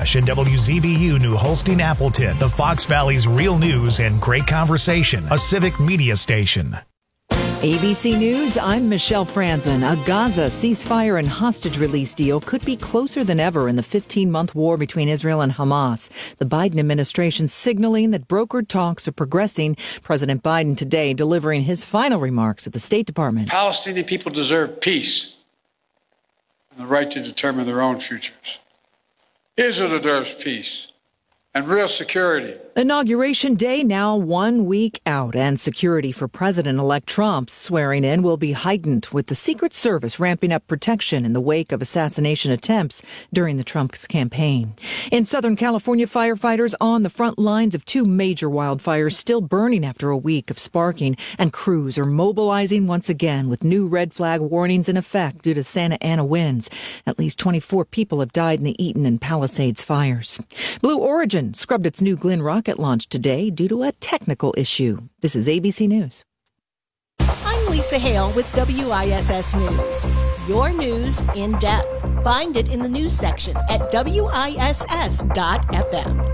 Nash and WZBU New Holstein Appleton, the Fox Valley's real news and great conversation, a civic media station. ABC News, I'm Michelle Franzen. A Gaza ceasefire and hostage release deal could be closer than ever in the 15-month war between Israel and Hamas. The Biden administration signaling that brokered talks are progressing. President Biden today delivering his final remarks at the State Department. Palestinian people deserve peace and the right to determine their own futures. Israel deserves peace and real security. Inauguration Day now 1 week out, and security for President-elect Trump's swearing in will be heightened, with the Secret Service ramping up protection in the wake of assassination attempts during the Trump's campaign. In Southern California, firefighters on the front lines of two major wildfires still burning after a week of sparking, and crews are mobilizing once again with new red flag warnings in effect due to Santa Ana winds. At least 24 people have died in the Eaton and Palisades fires. Blue Origin scrubbed its new Glenn rocket launch today due to a technical issue. This is ABC News. I'm Lisa Hale with WISS News. Your news in depth. Find it in the news section at WISS.FM.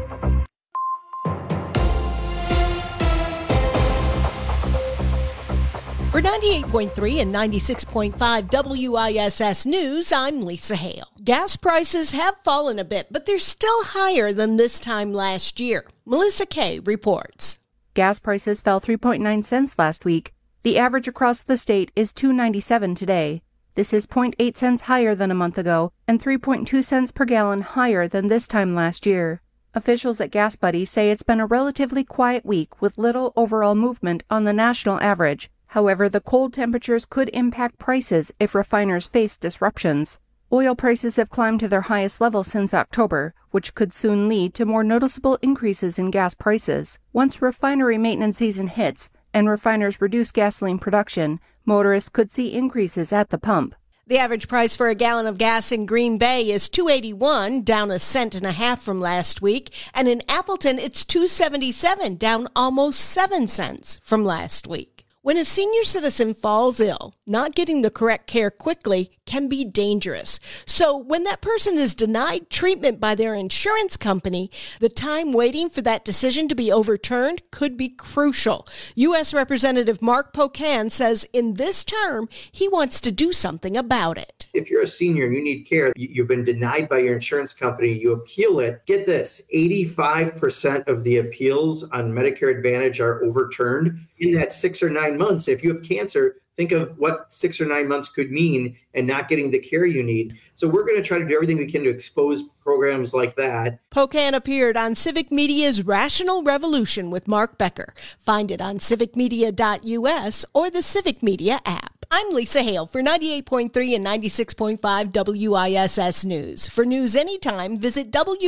For 98.3 and 96.5 WISS News, I'm Lisa Hale. Gas prices have fallen a bit, but they're still higher than this time last year. Melissa Kay reports. Gas prices fell 3.9 cents last week. The average across the state is $2.97 today. This is 0.8 cents higher than a month ago and 3.2 cents per gallon higher than this time last year. Officials at Gas Buddy say it's been a relatively quiet week with little overall movement on the national average. However, the cold temperatures could impact prices if refiners face disruptions. Oil prices have climbed to their highest level since October, which could soon lead to more noticeable increases in gas prices. Once refinery maintenance season hits and refiners reduce gasoline production, motorists could see increases at the pump. The average price for a gallon of gas in Green Bay is $2.81, down 1.5 cents from last week. And in Appleton, it's $2.77, down almost 7 cents from last week. When a senior citizen falls ill, not getting the correct care quickly can be dangerous. So when that person is denied treatment by their insurance company, the time waiting for that decision to be overturned could be crucial. U.S. Representative Mark Pocan says in this term, he wants to do something about it. If you're a senior and you need care, you've been denied by your insurance company, you appeal it. Get this, 85% of the appeals on Medicare Advantage are overturned in that 6 or 9 months. If you have cancer, think of what 6 or 9 months could mean and not getting the care you need. So we're going to try to do everything we can to expose programs like that. Pocan appeared on Civic Media's Rational Revolution with Mark Becker. Find it on civicmedia.us or the Civic Media app. I'm Lisa Hale for 98.3 and 96.5 WISS News. For news anytime, visit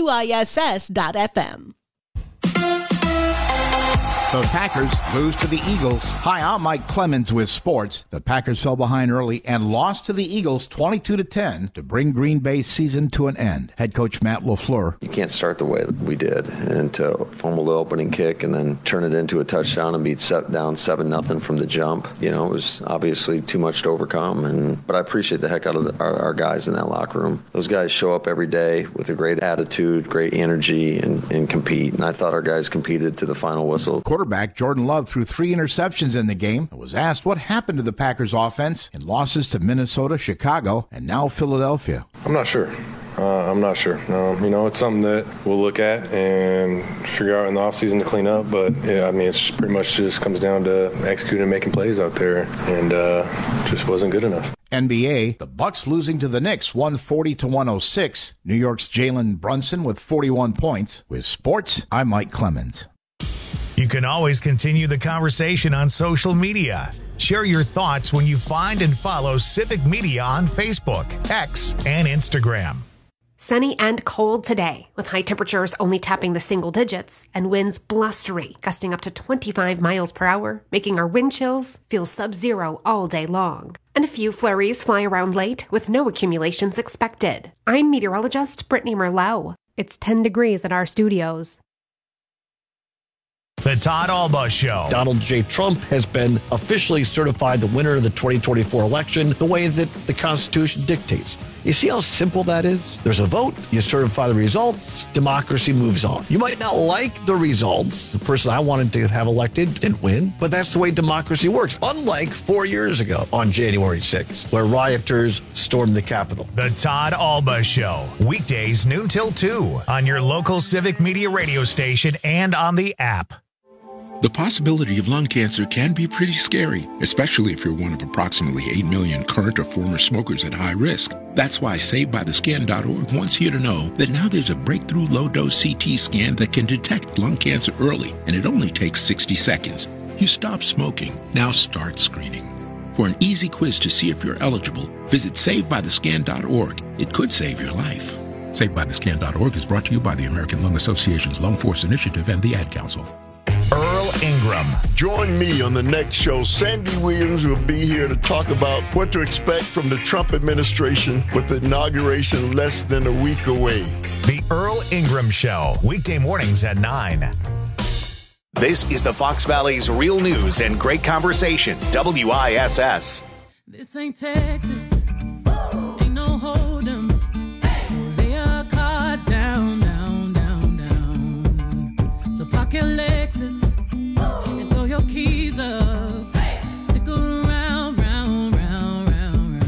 WISS.FM. The Packers lose to the Eagles. Hi, I'm Mike Clemens with sports. The Packers fell behind early and lost to the Eagles 22-10 to bring Green Bay's season to an end. Head coach Matt LaFleur. You can't start the way that we did and to fumble the opening kick and then turn it into a touchdown and be down 7-0 from the jump. You know, it was obviously too much to overcome. But I appreciate the heck out of our guys in that locker room. Those guys show up every day with a great attitude, great energy, and compete. And I thought our guys competed to the final whistle. Quarterback Jordan Love threw 3 interceptions in the game and was asked what happened to the Packers offense in losses to Minnesota, Chicago, and now Philadelphia. I'm not sure. It's something that we'll look at and figure out in the offseason to clean up. But, it's pretty much just comes down to executing and making plays out there. And just wasn't good enough. NBA, the Bucks losing to the Knicks 140-106. New York's Jalen Brunson with 41 points. With sports, I'm Mike Clemens. You can always continue the conversation on social media. Share your thoughts when you find and follow Civic Media on Facebook, X, and Instagram. Sunny and cold today, with high temperatures only tapping the single digits and winds blustery, gusting up to 25 miles per hour, making our wind chills feel sub-zero all day long. And a few flurries fly around late with no accumulations expected. I'm meteorologist Brittany Merlot. It's 10 degrees at our studios. The Todd Alba Show. Donald J. Trump has been officially certified the winner of the 2024 election the way that the Constitution dictates. You see how simple that is? There's a vote, you certify the results, democracy moves on. You might not like the results. The person I wanted to have elected didn't win, but that's the way democracy works. Unlike 4 years ago on January 6th, where rioters stormed the Capitol. The Todd Alba Show, weekdays noon till 2 on your local Civic Media radio station and on the app. The possibility of lung cancer can be pretty scary, especially if you're one of approximately 8 million current or former smokers at high risk. That's why SaveByTheScan.org wants you to know that now there's a breakthrough low-dose CT scan that can detect lung cancer early, and it only takes 60 seconds. You stop smoking, now start screening. For an easy quiz to see if you're eligible, visit SaveByTheScan.org. It could save your life. SaveByTheScan.org is brought to you by the American Lung Association's Lung Force Initiative and the Ad Council. Earl Ingram. Join me on the next show. Sandy Williams will be here to talk about what to expect from the Trump administration with the inauguration less than a week away. The Earl Ingram Show, weekday mornings at 9. This is the Fox Valley's Real News and Great Conversation, WISS. This ain't Texas. Ain't no hold'em. So lay your cards down, down, down, down. So park your Lexus and throw your keys up. Stick around, round, round, round,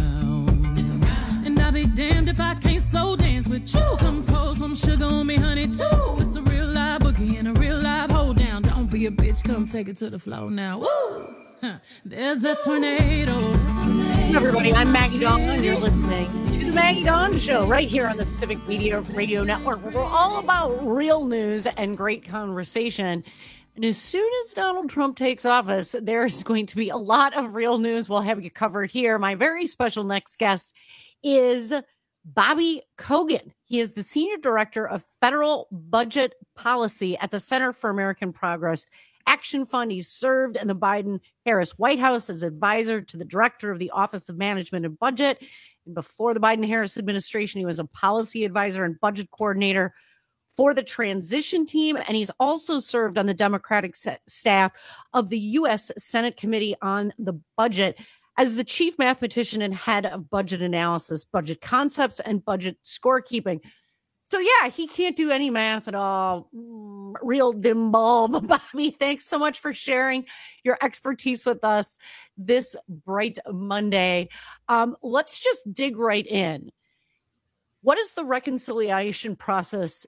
round. And I'll be damned if I can't slow dance with you. Come pour some sugar on me, honey, too. It's a real live boogie and a real live hold down. Don't be a bitch, come take it to the floor now. Woo! There's a tornado. Hey everybody, I'm Maggie Dawn, and you're listening to the Maggie Dawn Show right here on the Civic Media Radio Network, where we're all about real news and great conversation. And as soon as Donald Trump takes office, there's going to be a lot of real news. We'll have you covered here. My very special next guest is Bobby Kogan. He is the Senior Director of Federal Budget Policy at the Center for American Progress Action Fund. He served in the Biden-Harris White House as advisor to the director of the Office of Management and Budget. And before the Biden-Harris administration, he was a policy advisor and budget coordinator for the transition team. And he's also served on the Democratic staff of the U.S. Senate Committee on the Budget as the chief mathematician and head of budget analysis, budget concepts, and budget scorekeeping. So yeah, he can't do any math at all. Real dim bulb. Bobby, thanks so much for sharing your expertise with us this bright Monday. Let's just dig right in. What is the reconciliation process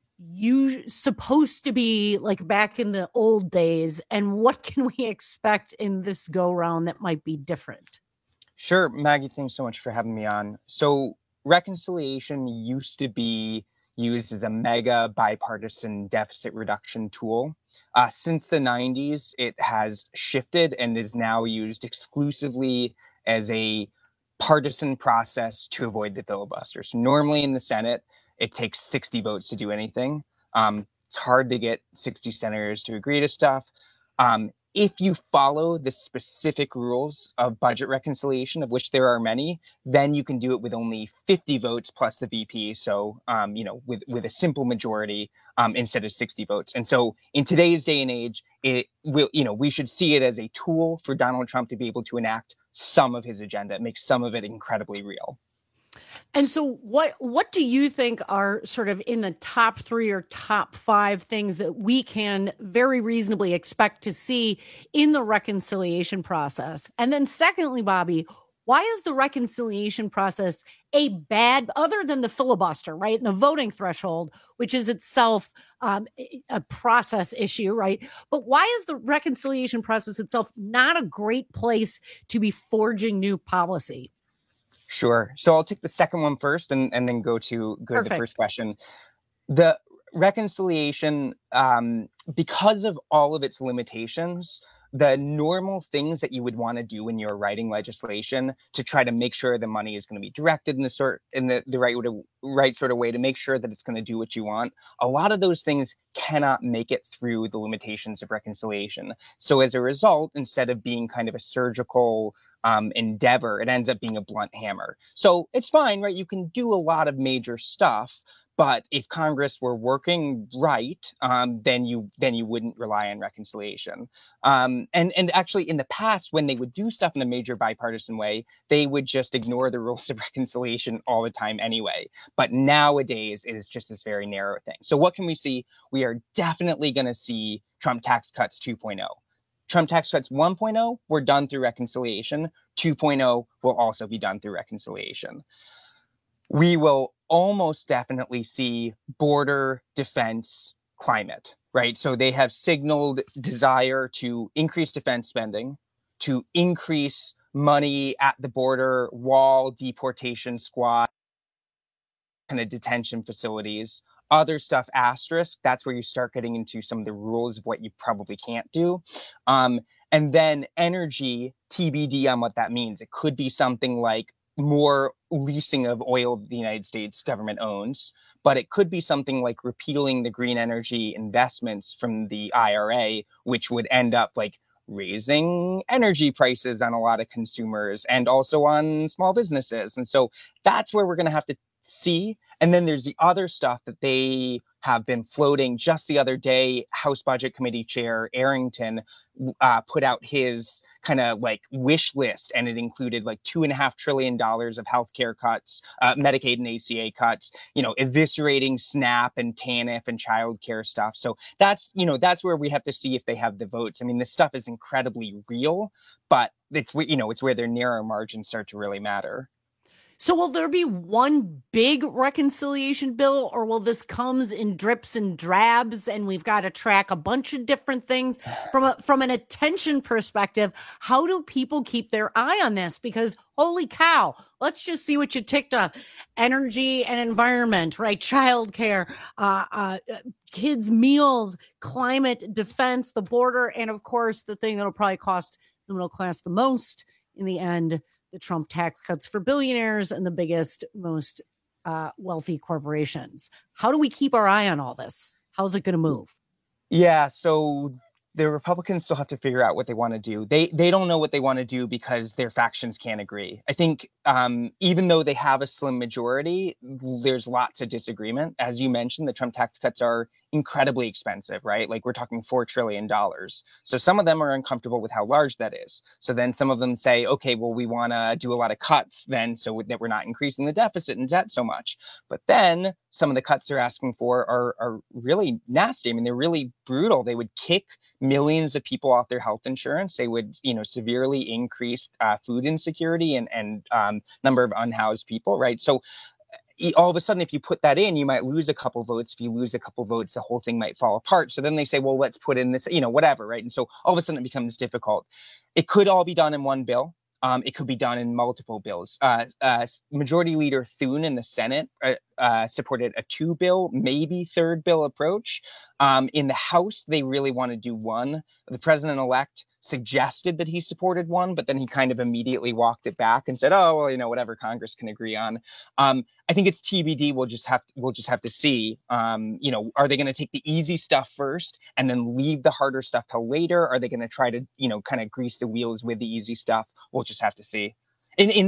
supposed to be like back in the old days? And what can we expect in this go round that might be different? Sure. Maggie, thanks so much for having me on. So reconciliation used to be used as a mega bipartisan deficit reduction tool. Since the 90s, it has shifted and is now used exclusively as a partisan process to avoid the filibuster. So normally in the Senate, it takes 60 votes to do anything. It's hard to get 60 senators to agree to stuff. If you follow the specific rules of budget reconciliation, of which there are many, then you can do it with only 50 votes plus the VP. So, with a simple majority instead of 60 votes. And so in today's day and age, we should see it as a tool for Donald Trump to be able to enact some of his agenda, make some of it incredibly real. And so what do you think are sort of in the top 3 or top 5 things that we can very reasonably expect to see in the reconciliation process? And then secondly, Bobby, why is the reconciliation process other than the filibuster, right? And the voting threshold, which is itself a process issue, right? But why is the reconciliation process itself not a great place to be forging new policy? Sure. So I'll take the second one first and then go to the first question. The reconciliation, because of all of its limitations, the normal things that you would want to do when you're writing legislation to try to make sure the money is going to be directed in the right sort of way to make sure that it's going to do what you want. A lot of those things cannot make it through the limitations of reconciliation. So as a result, instead of being kind of a surgical endeavor, it ends up being a blunt hammer. So it's fine, right? You can do a lot of major stuff, But if Congress were working right, then you wouldn't rely on reconciliation. And actually, in the past, when they would do stuff in a major bipartisan way, they would just ignore the rules of reconciliation all the time anyway. But nowadays, it is just this very narrow thing. So what can we see? We are definitely going to see Trump tax cuts 2.0. Trump tax cuts 1.0 were done through reconciliation. 2.0 will also be done through reconciliation. We will almost definitely see border defense climate, right? So they have signaled desire to increase defense spending, to increase money at the border, wall, deportation squad, kind of detention facilities. Other stuff, asterisk, that's where you start getting into some of the rules of what you probably can't do. And then energy, TBD on what that means. It could be something like more leasing of oil the United States government owns, but it could be something like repealing the green energy investments from the IRA, which would end up like raising energy prices on a lot of consumers and also on small businesses. And so that's where we're going to have to see. And then there's the other stuff that they have been floating. Just the other day, House Budget Committee Chair Arrington put out his kind of like wish list, and it included like $2.5 trillion of healthcare cuts, Medicaid and ACA cuts, eviscerating SNAP and TANF and childcare stuff. So that's where we have to see if they have the votes. I mean, this stuff is incredibly real, but it's where their narrow margins start to really matter. So will there be one big reconciliation bill, or will this comes in drips and drabs and we've got to track a bunch of different things from an attention perspective? How do people keep their eye on this? Because holy cow, let's just see what you ticked on. Energy and environment, right? Childcare, kids' meals, climate, defense, the border, and of course, the thing that'll probably cost the middle class the most in the end, the Trump tax cuts for billionaires and the biggest, most wealthy corporations. How do we keep our eye on all this? How's it going to move? Yeah, so the Republicans still have to figure out what they want to do. They don't know what they want to do because their factions can't agree. I think even though they have a slim majority, there's lots of disagreement. As you mentioned, the Trump tax cuts are incredibly expensive, right? Like we're talking $4 trillion. So some of them are uncomfortable with how large that is. So then some of them say, okay, well, we want to do a lot of cuts then so that we're not increasing the deficit and debt so much. But then some of the cuts they're asking for are really nasty. I mean, they're really brutal. They would kick millions of people off their health insurance. They would, severely increase food insecurity and number of unhoused people, right? So all of a sudden, if you put that in, you might lose a couple votes. If you lose a couple votes, the whole thing might fall apart. So then they say, well, let's put in this, whatever, right? And so all of a sudden it becomes difficult. It could all be done in one bill. It could be done in multiple bills. Majority Leader Thune in the Senate supported a 2-bill, maybe 3rd bill approach. In the House, they really want to do one. The president-elect suggested that he supported one, but then he kind of immediately walked it back and said, oh, well, whatever Congress can agree on. I think it's TBD. We'll just have to see, are they going to take the easy stuff first and then leave the harder stuff till later? Are they going to try to, kind of grease the wheels with the easy stuff? We'll just have to see. In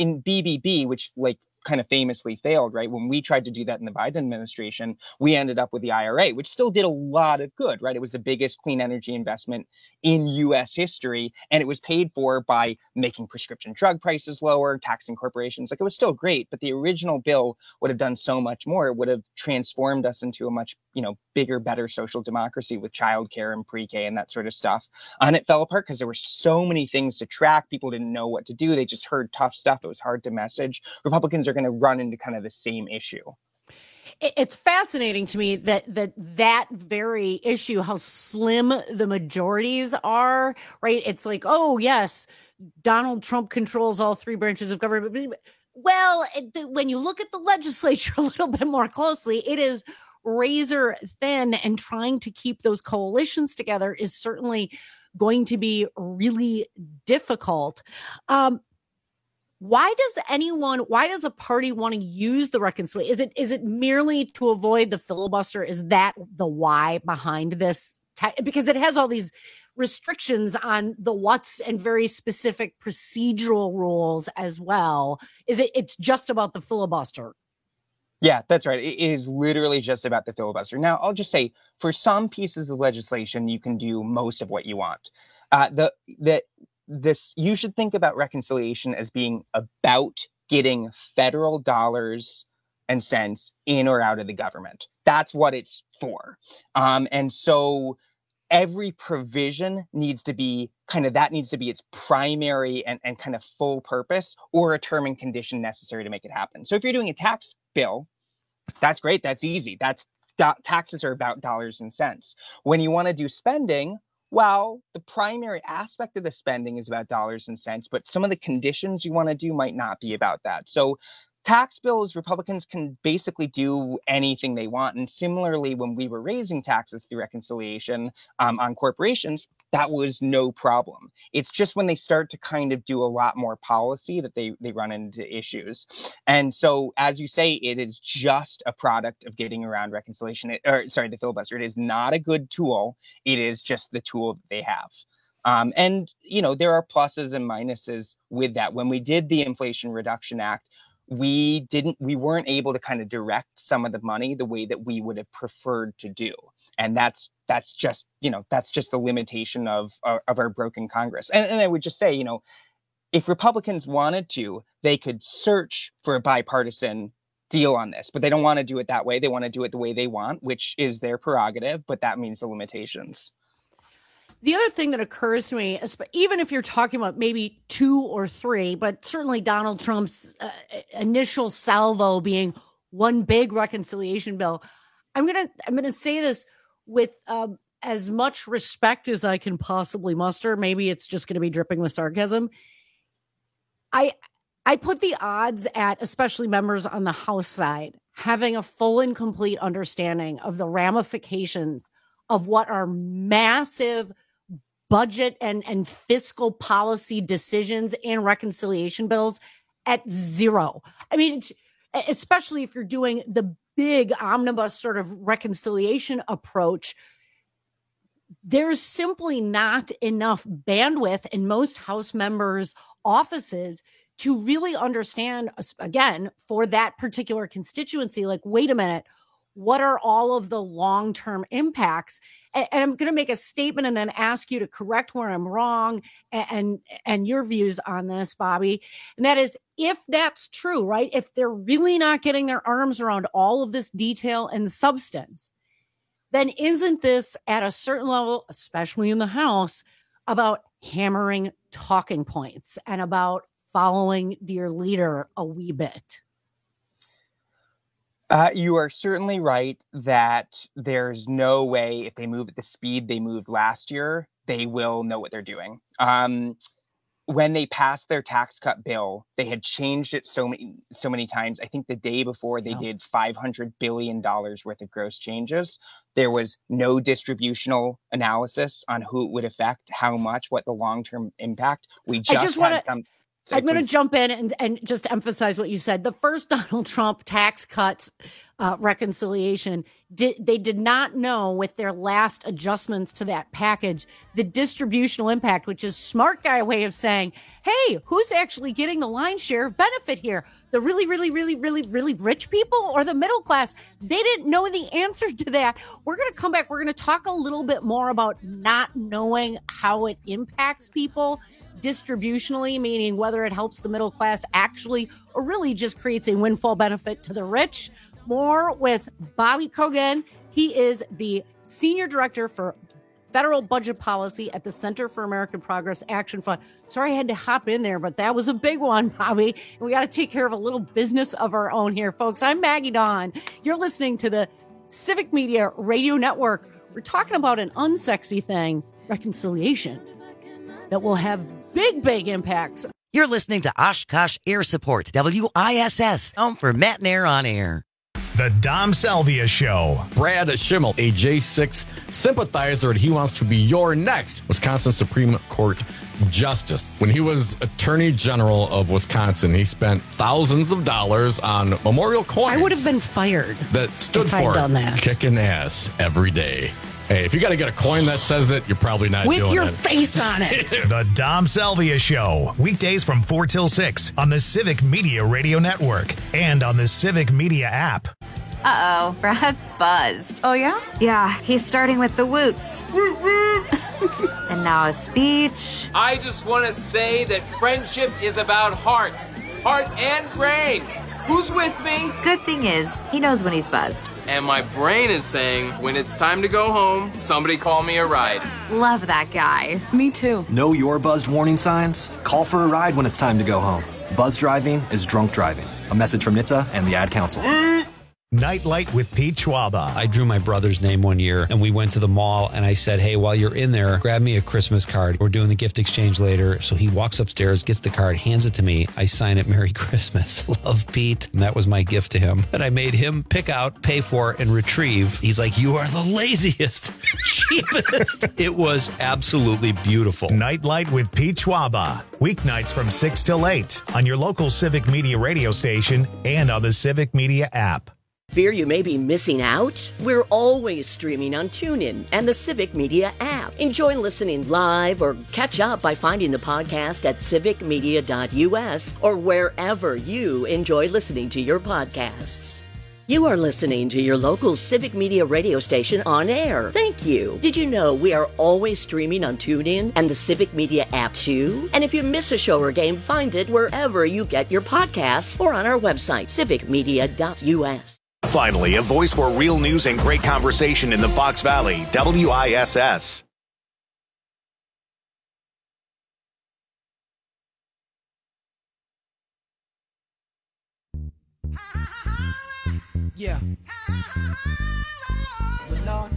BBB, which kind of famously failed, right? When we tried to do that in the Biden administration, we ended up with the IRA, which still did a lot of good, right? It was the biggest clean energy investment in U.S. history, and it was paid for by making prescription drug prices lower, taxing corporations. It was still great, but the original bill would have done so much more. It would have transformed us into a much, bigger, better social democracy with childcare and pre-K and that sort of stuff. And it fell apart because there were so many things to track. People didn't know what to do. They just heard tough stuff. It was hard to message. Republicans are going to run into kind of the same issue. It's fascinating to me that very issue, how slim the majorities are, right? It's like, oh, yes, Donald Trump controls all 3 branches of government. Well, when you look at the legislature a little bit more closely, it is razor thin, and trying to keep those coalitions together is certainly going to be really difficult. Why does a party want to use the reconciliation? Is it merely to avoid the filibuster? Is that the why behind this? Because it has all these restrictions on the what's and very specific procedural rules as well. It's just about the filibuster? Yeah, that's right. It is literally just about the filibuster. Now, I'll just say, for some pieces of legislation, you can do most of what you want. You should think about reconciliation as being about getting federal dollars and cents in or out of the government. That's what it's for. And so every provision needs to be its primary and kind of full purpose, or a term and condition necessary to make it happen. So if you're doing a tax bill, that's great. That's easy. Taxes are about dollars and cents. When you want to do spending, well, the primary aspect of the spending is about dollars and cents, but some of the conditions you want to do might not be about that. So tax bills, Republicans can basically do anything they want. And similarly, when we were raising taxes through reconciliation on corporations, that was no problem. It's just when they start to kind of do a lot more policy that they run into issues. And so, as you say, it is just a product of getting around the filibuster. It is not a good tool. It is just the tool that they have. And, there are pluses and minuses with that. When we did the Inflation Reduction Act, we weren't able to kind of direct some of the money the way that we would have preferred to do. And that's just the limitation of our broken Congress. And I would just say, if Republicans wanted to, they could search for a bipartisan deal on this, but they don't want to do it that way. They want to do it the way they want, which is their prerogative, but that means the limitations. The other thing that occurs to me, even if you're talking about maybe 2 or 3, but certainly Donald Trump's initial salvo being one big reconciliation bill, I'm gonna say this with as much respect as I can possibly muster. Maybe it's just going to be dripping with sarcasm. I put the odds at, especially members on the House side, having a full and complete understanding of the ramifications of what are massive budget and fiscal policy decisions and reconciliation bills at 0. I mean, especially if you're doing the big omnibus sort of reconciliation approach, there's simply not enough bandwidth in most House members' offices to really understand, again, for that particular constituency, like, wait a minute, what are all of the long-term impacts? And I'm going to make a statement and then ask you to correct where I'm wrong and your views on this, Bobby. And that is, if that's true, right? If they're really not getting their arms around all of this detail and substance, then isn't this at a certain level, especially in the House, about hammering talking points and about following dear leader a wee bit? You are certainly right that there's no way, if they move at the speed they moved last year, they will know what they're doing. When they passed their tax cut bill, they had changed it so many times. I think the day before they did $500 billion worth of gross changes. There was no distributional analysis on who it would affect, how much, what the long-term impact. I'm going to jump in and just emphasize what you said. The first Donald Trump tax cuts reconciliation, they did not know with their last adjustments to that package, the distributional impact, which is smart guy way of saying, hey, who's actually getting the lion's share of benefit here? The really, really, really, really, really rich people or the middle class? They didn't know the answer to that. We're going to come back. We're going to talk a little bit more about not knowing how it impacts people distributionally, meaning whether it helps the middle class actually or really just creates a windfall benefit to the rich. More with Bobby Kogan. He is the Senior Director for Federal Budget Policy at the Center for American Progress Action Fund. Sorry I had to hop in there, but that was a big one, Bobby. And we got to take care of a little business of our own here, folks. I'm Maggie Dawn. You're listening to the Civic Media Radio Network. We're talking about an unsexy thing, reconciliation, that will have big impacts. You're listening to Oshkosh Air Support, WISS, home for Matt and Air on air. The Dom Salvia Show. Brad Schimmel, a J6 sympathizer, and he wants to be your next Wisconsin Supreme Court Justice. When he was Attorney General of Wisconsin, he spent thousands of dollars on memorial coins. I would have been fired. That stood for kicking ass every day. Hey, if you got to get a coin that says it, you're probably not With doing your it. face on it. The Dom Salvia Show, weekdays from 4 till 6 on the Civic Media Radio Network and on the Civic Media app. Uh-oh, Brad's buzzed. Oh, yeah? Yeah, he's starting with the woots. And now a speech. I just want to say that friendship is about heart and brain. Who's with me? Good thing is, he knows when he's buzzed. And my brain is saying, when it's time to go home, somebody call me a ride. Love that guy. Me too. Know your buzzed warning signs? Call for a ride when it's time to go home. Buzz driving is drunk driving. A message from NHTSA and the Ad Council. Nightlight with Pete Schwaba. I drew my brother's name one year and we went to the mall and I said, hey, while you're in there, grab me a Christmas card. We're doing the gift exchange later. So he walks upstairs, gets the card, hands it to me. I sign it, Merry Christmas. Love, Pete. And that was my gift to him that I made him pick out, pay for, and retrieve. He's like, you are the laziest, cheapest. It was absolutely beautiful. Nightlight with Pete Schwaba. Weeknights from 6 till 8 on your local Civic Media radio station and on the Civic Media app. Fear you may be missing out? We're always streaming on TuneIn and the Civic Media app. Enjoy listening live or catch up by finding the podcast at civicmedia.us or wherever you enjoy listening to your podcasts. You are listening to your local Civic Media radio station on air. Thank you. Did you know we are always streaming on TuneIn and the Civic Media app too? And if you miss a show or game, find it wherever you get your podcasts or on our website, civicmedia.us. Finally, a voice for real news and great conversation in the Fox Valley, WISS. Yeah. But Lord.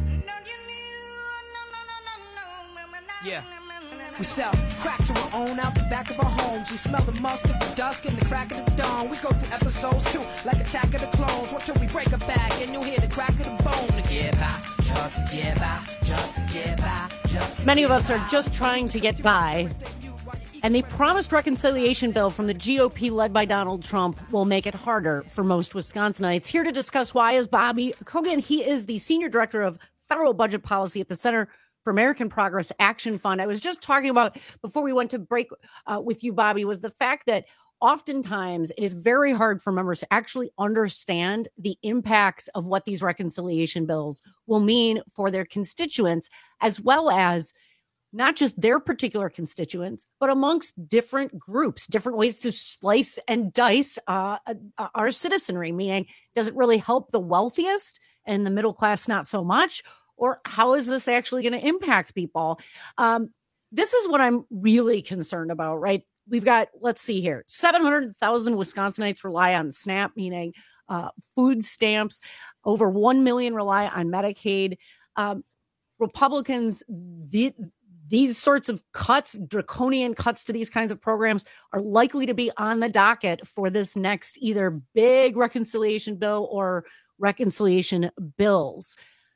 Yeah. We sell crack to our own out the back of our homes. We smell the musk of the dusk and the crack of the dawn. We go through episodes too, like Attack of the Clones. What till we break a back and you'll hear the crack of the bone. To get by, just to get by, just to get by, just to Many of us are just trying to get by. And the promised reconciliation bill from the GOP led by Donald Trump will make it harder for most Wisconsinites. Here to discuss why is Bobby Kogan. He is the Senior Director of Federal Budget Policy at the Center for American Progress Action Fund. I was just talking about, before we went to break with you, Bobby, was the fact that oftentimes it is very hard for members to actually understand the impacts of what these reconciliation bills will mean for their constituents, as well as not just their particular constituents, but amongst different groups, different ways to slice and dice our citizenry, meaning does it really help the wealthiest and the middle class not so much? Or how is this actually going to impact people? This is what I'm really concerned about, right? We've got, let's see here, 700,000 Wisconsinites rely on SNAP, meaning food stamps. Over 1 million rely on Medicaid. Republicans, these sorts of cuts, draconian cuts to these kinds of programs are likely to be on the docket for this next either big reconciliation bill or reconciliation bills.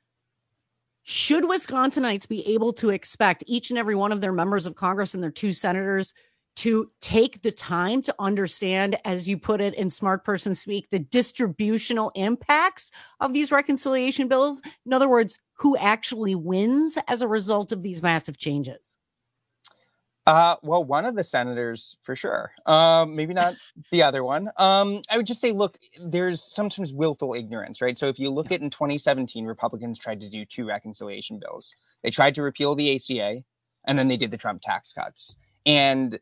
Should Wisconsinites be able to expect each and every one of their members of Congress and their 2 senators to take the time to understand, as you put it in smart person speak, the distributional impacts of these reconciliation bills? In other words, who actually wins as a result of these massive changes? Well, one of the senators for sure. Maybe not the other one. I would just say, look, there's sometimes willful ignorance, right? So if you look at in 2017, Republicans tried to do 2 reconciliation bills. They tried to repeal the ACA, and then they did the Trump tax cuts. And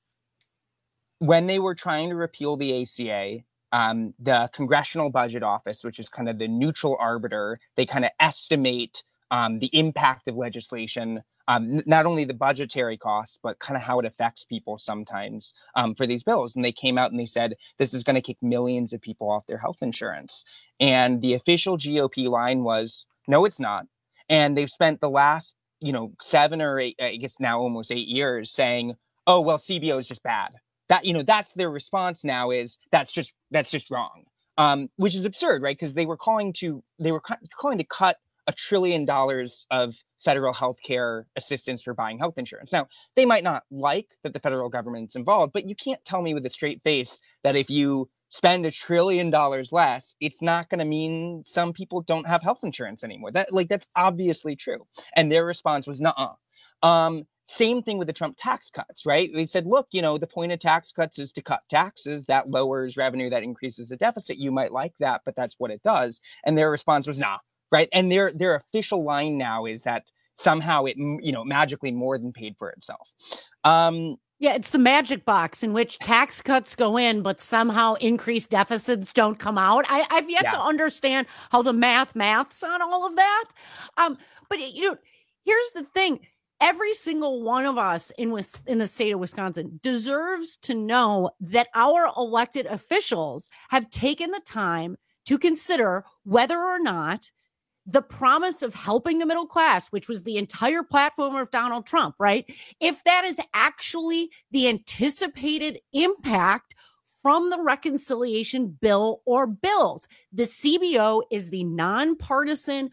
when they were trying to repeal the ACA, the Congressional Budget Office, which is kind of the neutral arbiter, they kind of estimate the impact of legislation, not only the budgetary costs, but kind of how it affects people sometimes for these bills. And they came out and they said, this is going to kick millions of people off their health insurance. And the official GOP line was, no, it's not. And they've spent the last, 7 or 8, I guess now almost 8 years saying, oh, well, CBO is just bad. That, that's their response now is that's just wrong, which is absurd, right? Because they were calling to cut $1 trillion of federal healthcare assistance for buying health insurance. Now, they might not like that the federal government's involved, but you can't tell me with a straight face that if you spend $1 trillion less, it's not going to mean some people don't have health insurance anymore. That's obviously true. And their response was, nuh-uh. Same thing with the Trump tax cuts, right? They said, look, the point of tax cuts is to cut taxes. That lowers revenue, that increases the deficit. You might like that, but that's what it does. And their response was, nah, right? And their official line now is that somehow it, magically more than paid for itself. Yeah, it's the magic box in which tax cuts go in, but somehow increased deficits don't come out. I've yet to understand how the maths on all of that. But here's the thing. Every single one of us in the state of Wisconsin deserves to know that our elected officials have taken the time to consider whether or not the promise of helping the middle class, which was the entire platform of Donald Trump, right? If that is actually the anticipated impact from the reconciliation bill or bills. The CBO is the nonpartisan,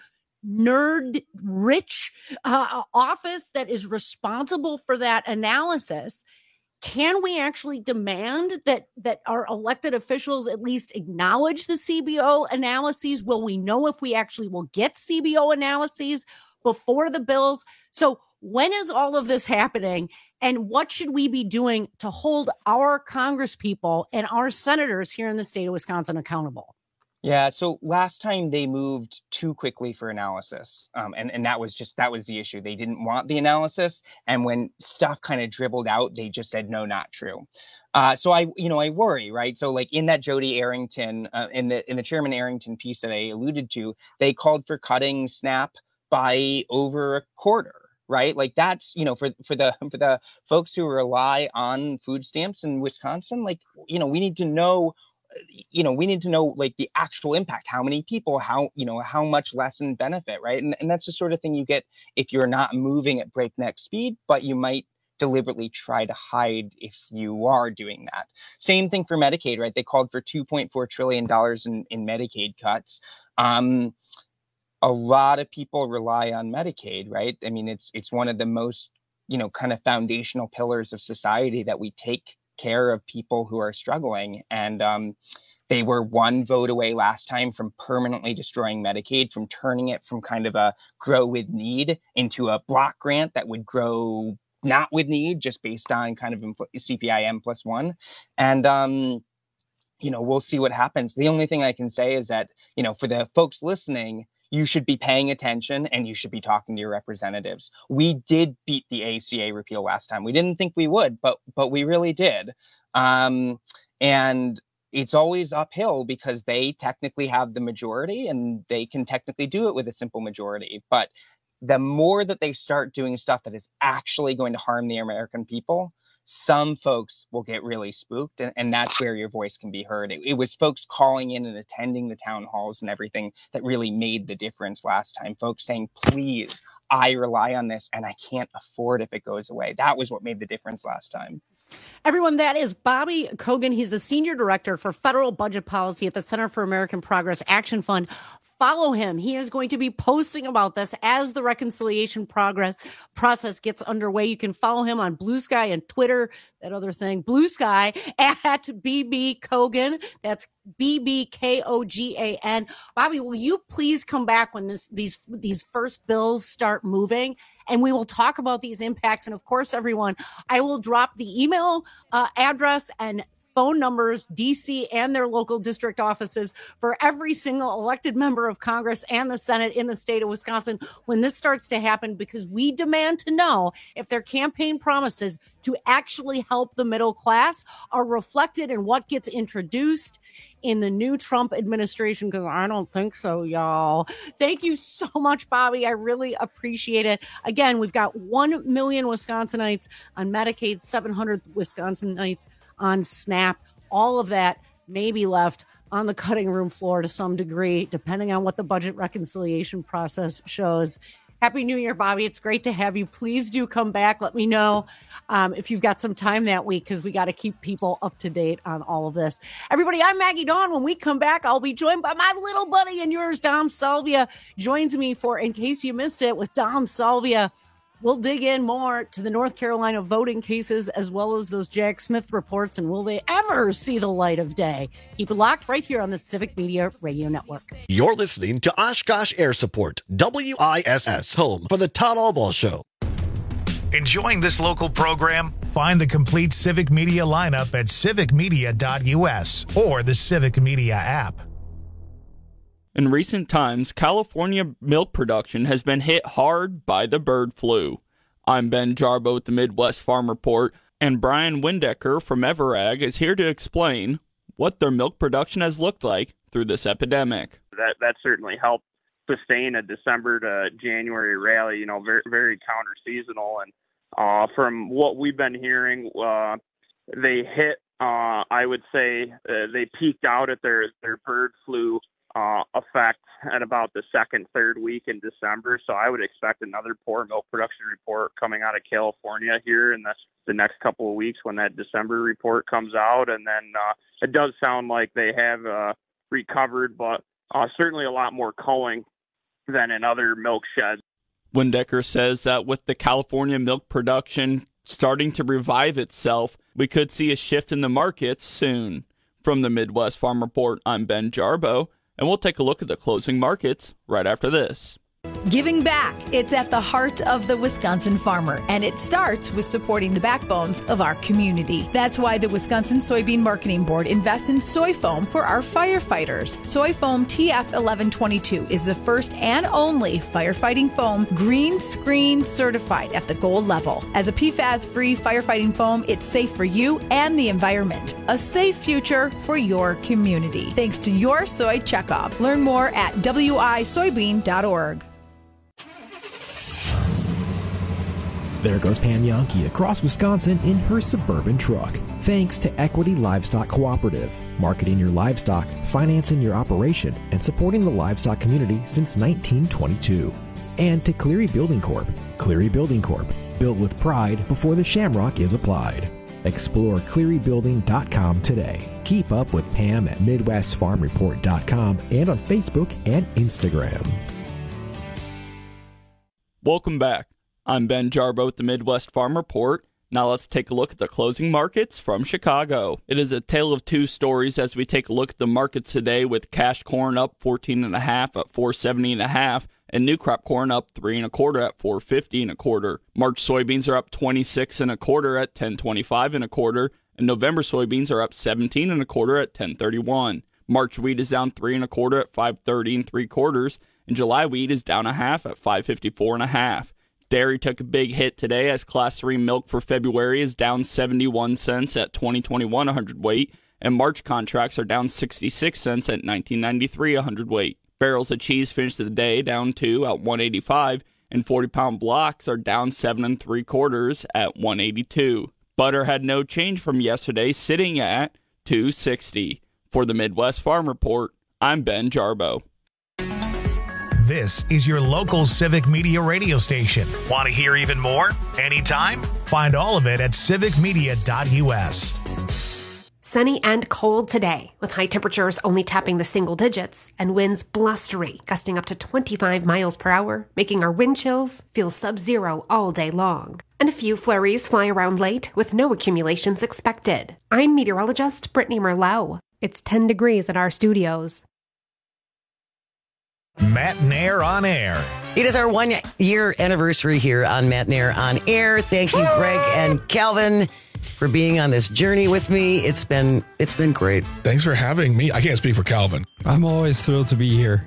nerd-rich office that is responsible for that analysis. Can we actually demand that our elected officials at least acknowledge the CBO analyses? Will we know if we actually will get CBO analyses before the bills? So when is all of this happening, and what should we be doing to hold our congresspeople and our senators here in the state of Wisconsin accountable? Yeah, so last time they moved too quickly for analysis, and that was the issue. They didn't want the analysis, and when stuff kind of dribbled out, they just said, no, not true. So I worry, right? So like in that Jody Arrington, in the Chairman Arrington piece that I alluded to, they called for cutting SNAP by over a quarter. Right, like that's for the folks who rely on food stamps in Wisconsin, like we need to know. We need to know like the actual impact, how many people, how much lessen benefit, right? And that's the sort of thing you get if you're not moving at breakneck speed, but you might deliberately try to hide if you are doing that. Same thing for Medicaid, right? They called for $2.4 trillion in Medicaid cuts. A lot of people rely on Medicaid, right? I mean, it's one of the most, kind of foundational pillars of society that we take care of people who are struggling. And they were one vote away last time from permanently destroying Medicaid, from turning it from kind of a grow with need into a block grant that would grow not with need, just based on kind of CPI M+1. And, we'll see what happens. The only thing I can say is that, for the folks listening, you should be paying attention and you should be talking to your representatives. We did beat the ACA repeal last time. We didn't think we would, but we really did. And it's always uphill because they technically have the majority and they can technically do it with a simple majority. But the more that they start doing stuff that is actually going to harm the American people, some folks will get really spooked, and that's where your voice can be heard. It was folks calling in and attending the town halls and everything that really made the difference last time. Folks saying, please, I rely on this and I can't afford if it goes away. That was what made the difference last time. Everyone, that is Bobby Kogan. He's the Senior Director for Federal Budget Policy at the Center for American Progress Action Fund. Follow him. He is going to be posting about this as the reconciliation process gets underway. You can follow him on Blue Sky and Twitter, that other thing, Blue Sky, at BB Kogan. That's BBKOGAN. Bobby, will you please come back when these first bills start moving? And we will talk about these impacts. And of course, everyone, I will drop the email address and phone numbers, DC and their local district offices for every single elected member of Congress and the Senate in the state of Wisconsin when this starts to happen, because we demand to know if their campaign promises to actually help the middle class are reflected in what gets introduced in the new Trump administration, because I don't think so, y'all. Thank you so much, Bobby. I really appreciate it. Again, we've got 1 million Wisconsinites on Medicaid, 700 Wisconsinites on SNAP. All of that may be left on the cutting room floor to some degree, depending on what the budget reconciliation process shows. Happy New Year, Bobby. It's great to have you. Please do come back. Let me know if you've got some time that week, because we got to keep people up to date on all of this. Everybody, I'm Maggie Dawn. When we come back, I'll be joined by my little buddy and yours, Dom Salvia, joins me for In Case You Missed It with Dom Salvia. We'll dig in more to the North Carolina voting cases as well as those Jack Smith reports, and will they ever see the light of day? Keep it locked right here on the Civic Media Radio Network. You're listening to Oshkosh Air Support, WISS, home for the Todd Albaugh Show. Enjoying this local program? Find the complete Civic Media lineup at civicmedia.us or the Civic Media app. In recent times, California milk production has been hit hard by the bird flu. I'm Ben Jarbo with the Midwest Farm Report, and Brian Windecker from Everag is here to explain what their milk production has looked like through this epidemic. That certainly helped sustain a December to January rally, very, very counter-seasonal. And from what we've been hearing, they hit, I would say, they peaked out at their bird flu effect at about the second, third week in December. So I would expect another poor milk production report coming out of California here in the next couple of weeks when that December report comes out. And then it does sound like they have recovered, but certainly a lot more culling than in other milk sheds. Windecker says that with the California milk production starting to revive itself, we could see a shift in the markets soon. From the Midwest Farm Report, I'm Ben Jarbo, and we'll take a look at the closing markets right after this. Giving back. It's at the heart of the Wisconsin farmer, and it starts with supporting the backbones of our community. That's why the Wisconsin Soybean Marketing Board invests in soy foam for our firefighters. Soy foam TF1122 is the first and only firefighting foam green screen certified at the gold level. As a PFAS-free firefighting foam, it's safe for you and the environment. A safe future for your community. Thanks to your soy checkoff. Learn more at wisoybean.org. There goes Pam Yankee across Wisconsin in her Suburban truck. Thanks to Equity Livestock Cooperative, marketing your livestock, financing your operation, and supporting the livestock community since 1922. And to Cleary Building Corp. Cleary Building Corp. Built with pride before the shamrock is applied. Explore clearybuilding.com today. Keep up with Pam at MidwestFarmReport.com and on Facebook and Instagram. Welcome back. I'm Ben Jarbo with the Midwest Farm Report. Now let's take a look at the closing markets from Chicago. It is a tale of two stories as we take a look at the markets today, with cash corn up 14.5 at 470.5 and new crop corn up 3 1/4 at 450 1/4. March soybeans are up 26 1/4 at 1025 1/4, and November soybeans are up 17 1/4 at 1031. March wheat is down 3 1/4 at 530 3/4, and July wheat is down 1/2 at 554 1/2. Dairy took a big hit today as Class 3 milk for February is down 71 cents at 2021 a hundredweight, and March contracts are down 66 cents at 1993 a hundredweight. Barrels of cheese finished the day down 2 at 185, and 40-pound blocks are down 7 3/4 at 182. Butter had no change from yesterday, sitting at $2.60. For the Midwest Farm Report, I'm Ben Jarbo. This is your local Civic Media radio station. Want to hear even more? Anytime? Find all of it at civicmedia.us. Sunny and cold today, with high temperatures only tapping the single digits and winds blustery, gusting up to 25 miles per hour, making our wind chills feel sub-zero all day long. And a few flurries fly around late with no accumulations expected. I'm meteorologist Brittany Merlot. It's 10 degrees at our studios. Matt Nair on Air. It is our 1 year anniversary here on Matt Nair on Air. Thank you, Greg and Calvin, for being on this journey with me. It's been great. Thanks for having me. I can't speak for Calvin. I'm always thrilled to be here.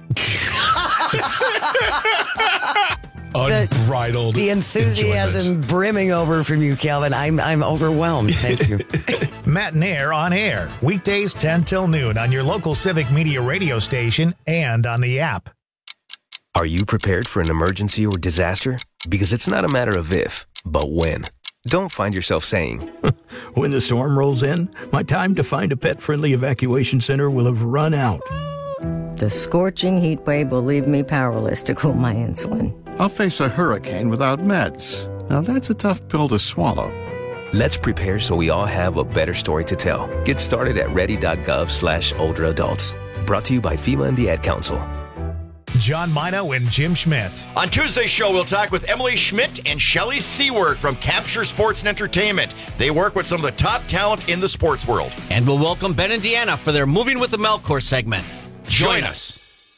Unbridled. The enthusiasm brimming over from you, Calvin. I'm overwhelmed. Thank you. Matt Nair on Air. Weekdays 10 till noon on your local Civic Media radio station and on the app. Are you prepared for an emergency or disaster? Because it's not a matter of if, but when. Don't find yourself saying, when the storm rolls in, my time to find a pet-friendly evacuation center will have run out. The scorching heat wave will leave me powerless to cool my insulin. I'll face a hurricane without meds. Now that's a tough pill to swallow. Let's prepare so we all have a better story to tell. Get started at ready.gov/older adults. Brought to you by FEMA and the Ad Council. John Mino and Jim Schmidt. On Tuesday's show, we'll talk with Emily Schmidt and Shelley Seward from Capture Sports and Entertainment. They work with some of the top talent in the sports world. And we'll welcome Ben and Deanna for their Moving with the Melkor segment. Join us.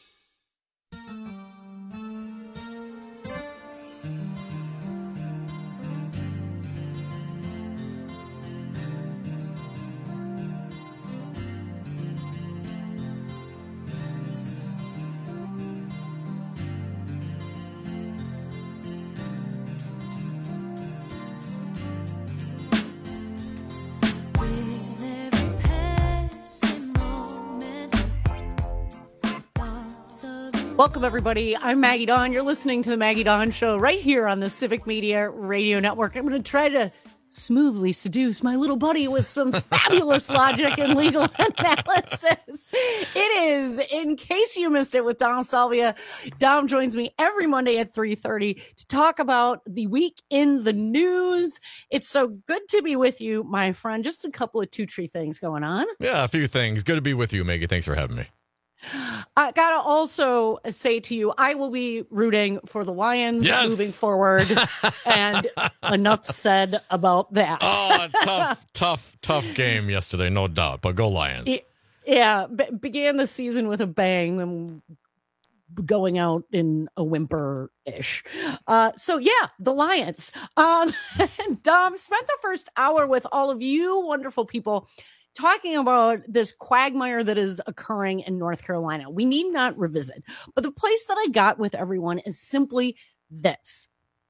Welcome, everybody. I'm Maggie Dawn. You're listening to the Maggie Dawn Show right here on the Civic Media Radio Network. I'm going to try to smoothly seduce my little buddy with some fabulous logic and legal analysis. It is, in case you missed it, with Dom Salvia. Dom joins me every Monday at 3:30 to talk about the week in the news. It's so good to be with you, my friend. Just a couple of two-tree things going on. Yeah, a few things. Good to be with you, Maggie. Thanks for having me. I gotta also say to you, I will be rooting for the Lions moving forward, and enough said about that. Oh, tough game yesterday, no doubt. But go Lions! Began the season with a bang and going out in a whimper-ish. The Lions. And Dom spent the first hour with all of you wonderful people talking about this quagmire that is occurring in North Carolina. We need not revisit. But the place that I got with everyone is simply this.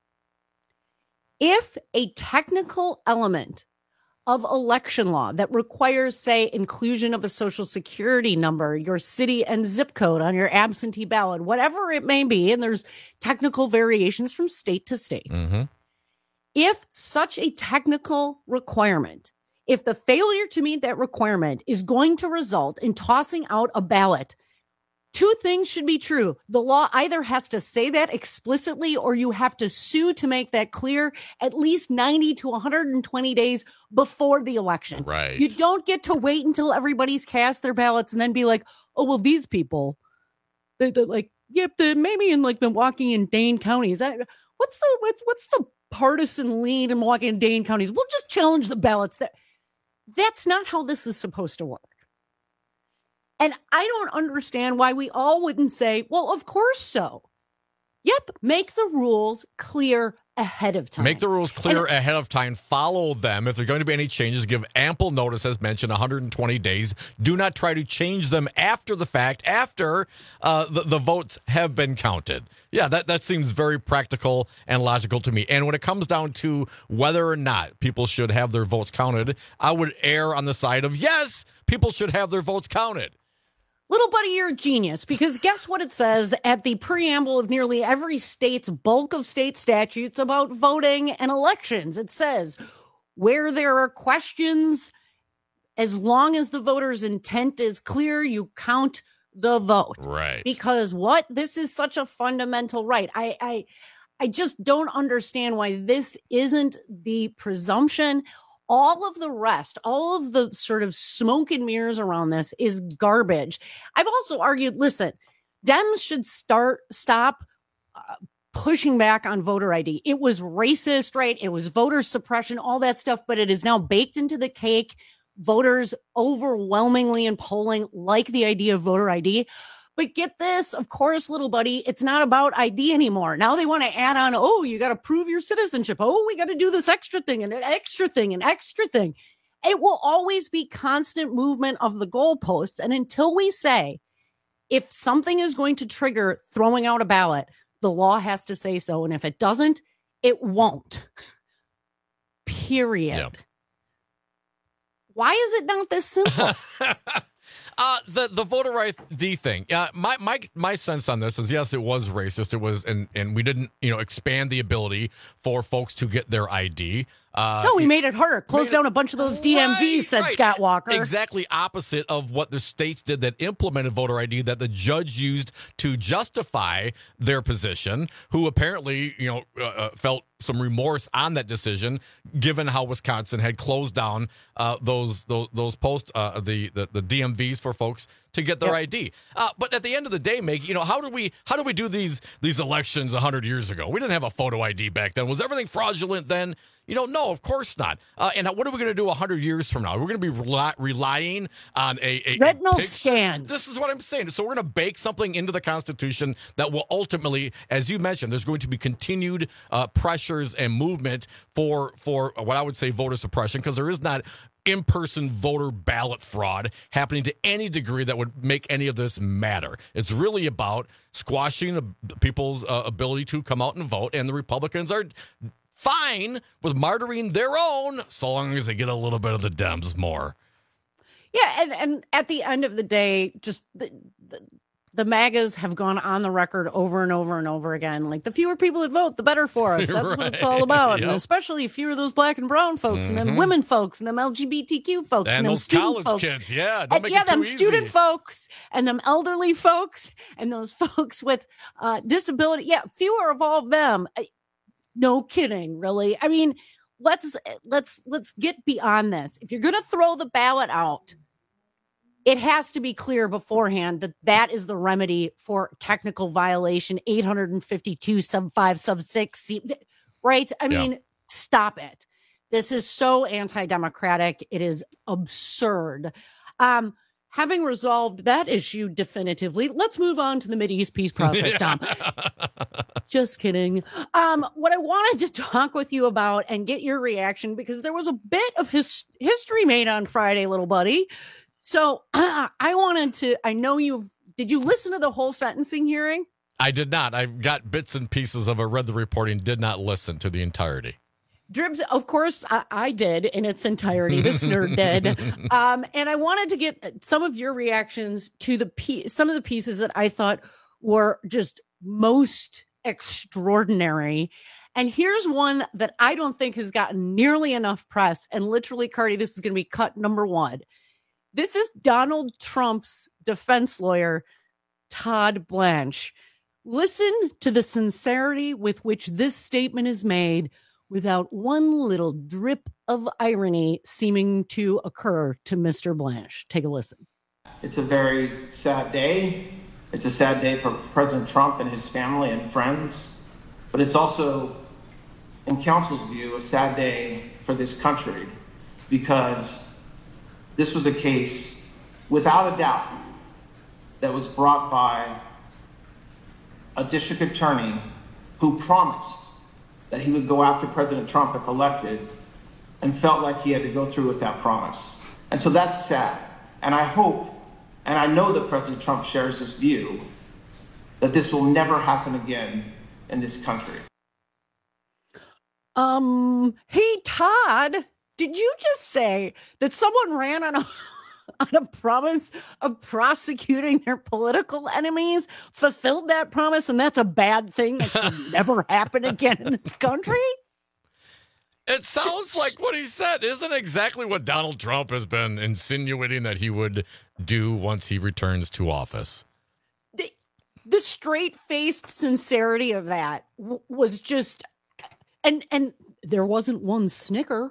If a technical element of election law that requires, say, inclusion of a social security number, your city and zip code on your absentee ballot, whatever it may be, and there's technical variations from state to state. Mm-hmm. If such a technical requirement, if the failure to meet that requirement is going to result in tossing out a ballot, two things should be true. The law either has to say that explicitly, or you have to sue to make that clear at least 90 to 120 days before the election. Right. You don't get to wait until everybody's cast their ballots and then be like, oh, well, these people, they're like, yep, maybe in like Milwaukee and Dane counties. What's the partisan lead in Milwaukee and Dane counties? We'll just challenge the ballots. That's not how this is supposed to work. And I don't understand why we all wouldn't say, well, of course so. Yep, make the rules clear ahead of time. Make the rules clear ahead of time. Follow them. If there are going to be any changes, give ample notice, as mentioned, 120 days. Do not try to change them after the fact, after the votes have been counted. Yeah, that seems very practical and logical to me. And when it comes down to whether or not people should have their votes counted, I would err on the side of, yes, people should have their votes counted. Little buddy, you're a genius, because guess what it says at the preamble of nearly every state's bulk of state statutes about voting and elections. It says, where there are questions, as long as the voter's intent is clear, you count the vote. Right. Because this is such a fundamental right. I just don't understand why this isn't the presumption. All of the rest, all of the sort of smoke and mirrors around this is garbage. I've also argued, listen, Dems should stop pushing back on voter ID. It was racist, right? It was voter suppression, all that stuff, but it is now baked into the cake. Voters overwhelmingly in polling like the idea of voter ID. But get this, of course, little buddy, it's not about ID anymore. Now they want to add on, oh, you got to prove your citizenship. Oh, we got to do this extra thing and an extra thing and extra thing. It will always be constant movement of the goalposts. And until we say, if something is going to trigger throwing out a ballot, the law has to say so. And if it doesn't, it won't. Period. Yep. Why is it not this simple? The voter ID thing. My sense on this is, yes, it was racist. It was, and we didn't, expand the ability for folks to get their ID. No, we made it harder. Closed down a bunch of those DMVs, said Scott Walker. Exactly opposite of what the states did that implemented voter ID, that the judge used to justify their position, who apparently, felt some remorse on that decision, given how Wisconsin had closed down those posts, the DMVs for folks to get their ID. But at the end of the day, Meg, how do we do these elections 100 years ago? We didn't have a photo ID back then. Was everything fraudulent then? No, of course not. And what are we going to do 100 years from now? We're going to be relying on a retinal scans. This is what I'm saying. So we're going to bake something into the Constitution that will ultimately, as you mentioned, there's going to be continued pressures and movement for what I would say voter suppression, because there is not in-person voter ballot fraud happening to any degree that would make any of this matter. It's really about squashing the people's ability to come out and vote, and the Republicans are fine with martyring their own so long as they get a little bit of the Dems more. Yeah, and at the end of the day, just the MAGAs have gone on the record over and over and over again. Like, the fewer people that vote, the better for us. That's right. What it's all about. Yep. And especially fewer of those black and brown folks, and then women folks, and them LGBTQ folks, and them those student college folks. Kids. Yeah, don't make it too them easy. Student folks, and them elderly folks, and those folks with disability. Yeah, fewer of all of them. No kidding, really. I mean, let's get beyond this. If you're going to throw the ballot out, it has to be clear beforehand that is the remedy for technical violation 852 sub 5 sub 6, right? I mean, stop it. This is so anti-democratic. It is absurd. Having resolved that issue definitively, let's move on to the Mideast peace process, Tom. Just kidding. What I wanted to talk with you about and get your reaction, because there was a bit of history made on Friday, little buddy. So I know did you listen to the whole sentencing hearing? I did not. I got bits and pieces of it, read the reporting, did not listen to the entirety. Dribs, of course, I did in its entirety. This nerd did. And I wanted to get some of your reactions to some of the pieces that I thought were just most extraordinary. And here's one that I don't think has gotten nearly enough press. And literally, Cardi, this is going to be cut number one. This is Donald Trump's defense lawyer, Todd Blanche. Listen to the sincerity with which this statement is made, without one little drip of irony seeming to occur to Mr. Blanche. Take a listen. It's a very sad day. It's a sad day for President Trump and his family and friends. But it's also, in counsel's view, a sad day for this country, because this was a case, without a doubt, that was brought by a district attorney who promised that he would go after President Trump if elected, and felt like he had to go through with that promise. And so that's sad. And I hope, and I know that President Trump shares this view, that this will never happen again in this country. Hey, Todd, did you just say that someone ran on a promise of prosecuting their political enemies, fulfilled that promise, and that's a bad thing that should never happen again in this country? It sounds like what he said isn't exactly what Donald Trump has been insinuating that he would do once he returns to office. The straight-faced sincerity of that was just, and there wasn't one snicker.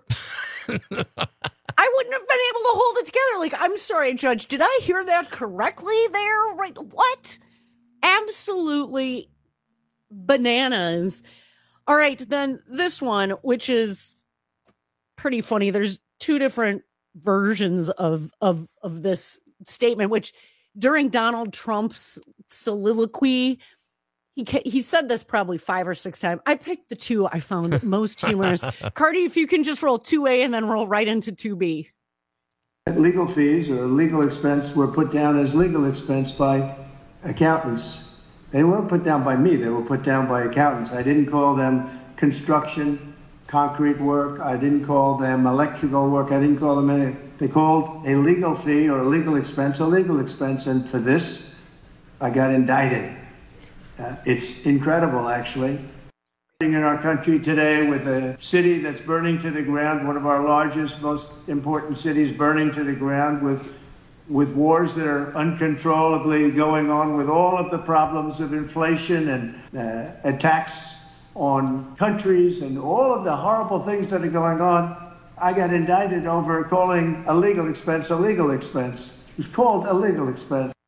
I wouldn't have been able to hold it together. Like, I'm sorry, Judge, did I hear that correctly there? Right? What? Absolutely bananas. All right, then this one, which is pretty funny. There's two different versions of this statement, which during Donald Trump's soliloquy, he said this probably 5 or 6 times. I picked the two I found most humorous. Cardi, if you can just roll 2A and then roll right into 2B. Legal fees or legal expense were put down as legal expense by accountants. They weren't put down by me. They were put down by accountants. I didn't call them construction, concrete work. I didn't call them electrical work. I didn't call them any. They called a legal fee or a legal expense a legal expense. And for this, I got indicted. It's incredible, actually. In our country today, with a city that's burning to the ground, one of our largest, most important cities burning to the ground, with wars that are uncontrollably going on, with all of the problems of inflation and attacks on countries and all of the horrible things that are going on, I got indicted over calling a legal expense a legal expense. It was called a legal expense.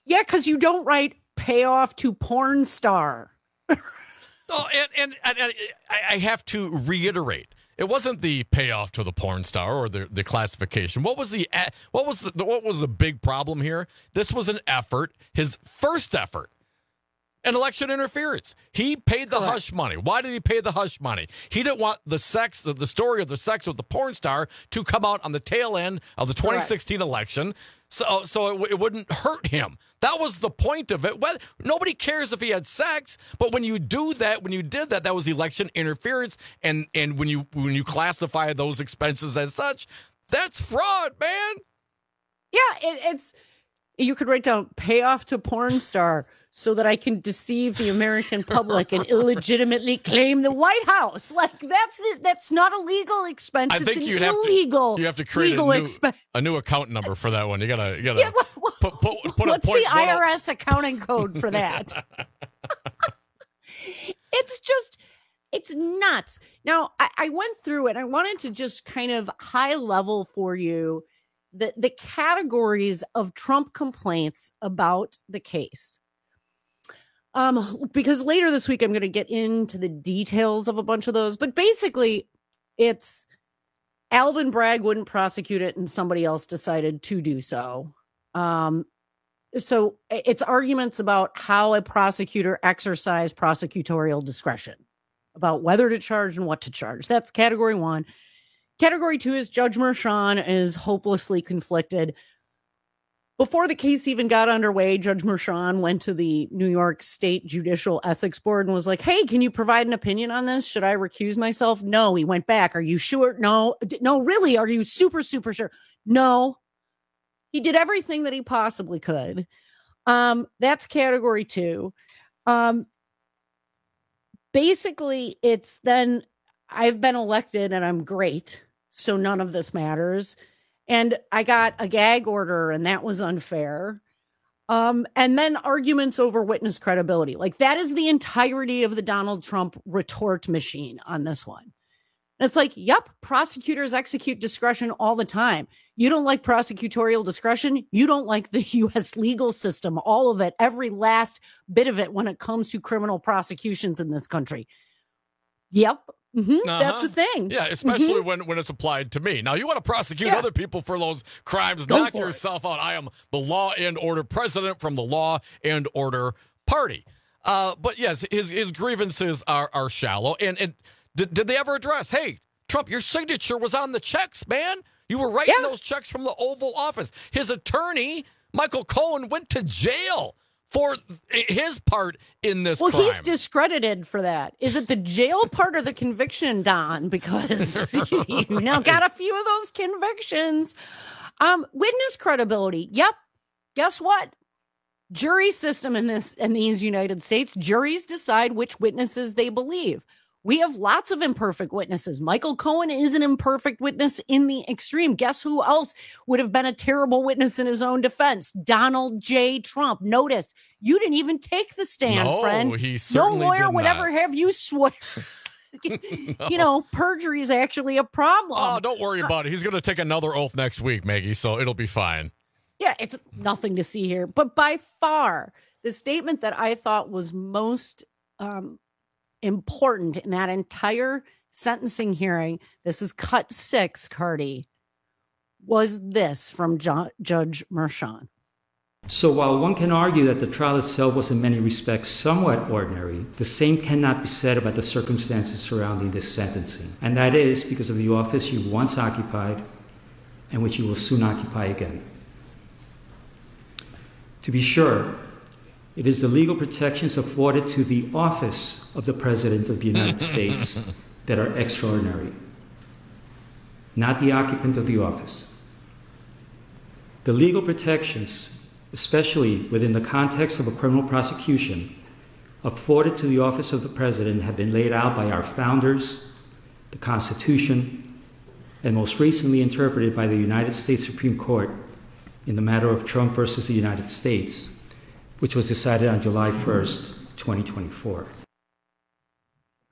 Yeah, because you don't write payoff to porn star. Oh, and I have to reiterate, it wasn't the payoff to the porn star or the classification. What was the big problem here? This was an effort, his first effort, an election interference. He paid the hush money. Why did he pay the hush money? He didn't want the story of the sex with the porn star to come out on the tail end of the 2016 election, so it wouldn't hurt him. That was the point of it. Nobody cares if he had sex, but when you do that, when you did that, that was election interference, and when you classify those expenses as such, that's fraud, man. Yeah, it's you could write down payoff to porn star so that I can deceive the American public and illegitimately claim the White House. Like that's not a legal expense. It's an illegal. You have to create a new account number for that one. You gotta. Yeah, put what's the IRS accounting code for that? It's nuts. Now I went through it. I wanted to just kind of high level for you the categories of Trump complaints about the case. Because later this week I'm going to get into the details of a bunch of those, but basically it's Alvin Bragg wouldn't prosecute it and somebody else decided to do so. So it's arguments about how a prosecutor exercised prosecutorial discretion about whether to charge and what to charge. That's category 1. Category 2 is Judge Merchan is hopelessly conflicted. Before the case even got underway, Judge Merchan went to the New York State Judicial Ethics Board and was like, hey, can you provide an opinion on this? Should I recuse myself? No. He went back. Are you sure? No, really? Are you super, super sure? No. He did everything that he possibly could. That's category 2. Basically, it's then I've been elected and I'm great, so none of this matters. And I got a gag order, and that was unfair. And then arguments over witness credibility. Like, that is the entirety of the Donald Trump retort machine on this one. And it's like, yep, prosecutors execute discretion all the time. You don't like prosecutorial discretion? You don't like the U.S. legal system, all of it, every last bit of it when it comes to criminal prosecutions in this country. Yep. That's the thing. Yeah, especially when it's applied to me. Now, you want to prosecute other people for those crimes, knock yourself out. I am the law and order president from the law and order party. But yes, his grievances are shallow. And did they ever address, hey, Trump, your signature was on the checks, man. You were writing those checks from the Oval Office. His attorney, Michael Cohen, went to jail for his part in this crime. He's discredited for that. Is it the jail part or the conviction, Don? Because you now got a few of those convictions. Witness credibility. Yep. Guess what? Jury system in these United States, juries decide which witnesses they believe. We have lots of imperfect witnesses. Michael Cohen is an imperfect witness in the extreme. Guess who else would have been a terrible witness in his own defense? Donald J. Trump. Notice, you didn't even take the stand, friend. He certainly no lawyer did would not. ever have you swear. You know, perjury is actually a problem. Oh, don't worry about it. He's going to take another oath next week, Maggie, so it'll be fine. Yeah, it's nothing to see here. But by far, the statement that I thought was most important in that entire sentencing hearing, this is cut 6, Cardi, was this from Judge Merchan. So while one can argue that the trial itself was in many respects somewhat ordinary, the same cannot be said about the circumstances surrounding this sentencing. And that is because of the office you once occupied and which you will soon occupy again. To be sure, it is the legal protections afforded to the office of the President of the United States that are extraordinary, not the occupant of the office. The legal protections, especially within the context of a criminal prosecution, afforded to the office of the President have been laid out by our founders, the Constitution, and most recently interpreted by the United States Supreme Court in the matter of Trump versus the United States, which was decided on July 1st, 2024.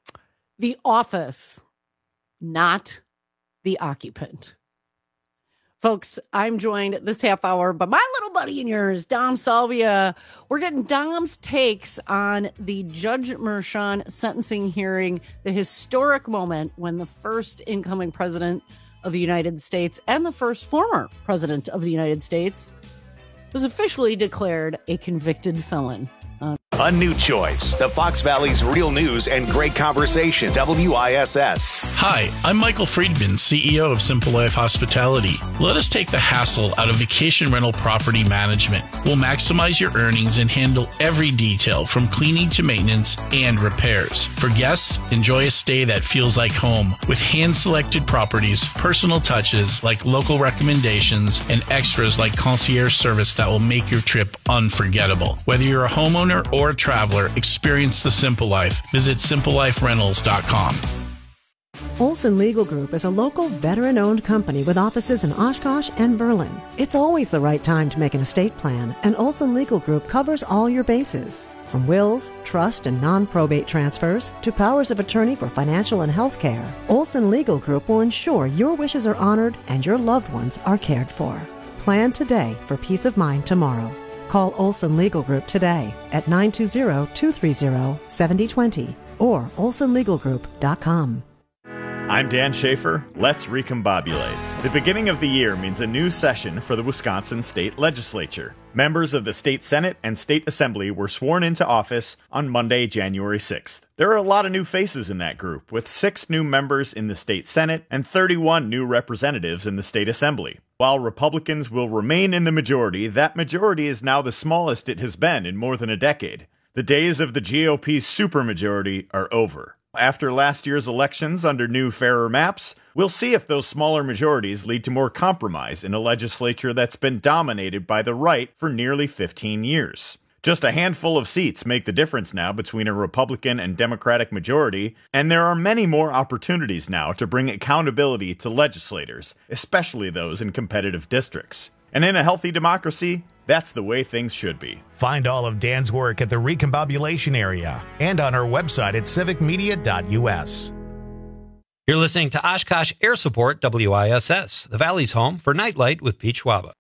The office, not the occupant. Folks, I'm joined this half hour by my little buddy and yours, Dom Salvia. We're getting Dom's takes on the Judge Merchan sentencing hearing, the historic moment when the first incoming president of the United States and the first former president of the United States was officially declared a convicted felon. A new choice. The Fox Valley's real news and great conversation. WISS. Hi, I'm Michael Friedman, CEO of Simple Life Hospitality. Let us take the hassle out of vacation rental property management. We'll maximize your earnings and handle every detail from cleaning to maintenance and repairs. For guests, enjoy a stay that feels like home with hand-selected properties, personal touches like local recommendations, and extras like concierge service that will make your trip unforgettable. Whether you're a homeowner or a traveler, experience the Simple Life. Visit simpleliferentals.com. Olson Legal Group is a local veteran-owned company with offices in Oshkosh and Berlin. It's always the right time to make an estate plan, and Olson Legal Group covers all your bases. From wills, trust, and non-probate transfers to powers of attorney for financial and health care, Olson Legal Group will ensure your wishes are honored and your loved ones are cared for. Plan today for peace of mind tomorrow. Call Olson Legal Group today at 920-230-7020 or olsonlegalgroup.com. I'm Dan Schaefer. Let's recombobulate. The beginning of the year means a new session for the Wisconsin State Legislature. Members of the State Senate and State Assembly were sworn into office on Monday, January 6th. There are a lot of new faces in that group, with 6 new members in the State Senate and 31 new representatives in the State Assembly. While Republicans will remain in the majority, that majority is now the smallest it has been in more than a decade. The days of the GOP's supermajority are over. After last year's elections under new, fairer maps, we'll see if those smaller majorities lead to more compromise in a legislature that's been dominated by the right for nearly 15 years. Just a handful of seats make the difference now between a Republican and Democratic majority, and there are many more opportunities now to bring accountability to legislators, especially those in competitive districts. And in a healthy democracy, that's the way things should be. Find all of Dan's work at the Recombobulation Area and on our website at civicmedia.us. You're listening to Oshkosh Air Support WISS, the Valley's home for Nightlight with Pete Schwaba.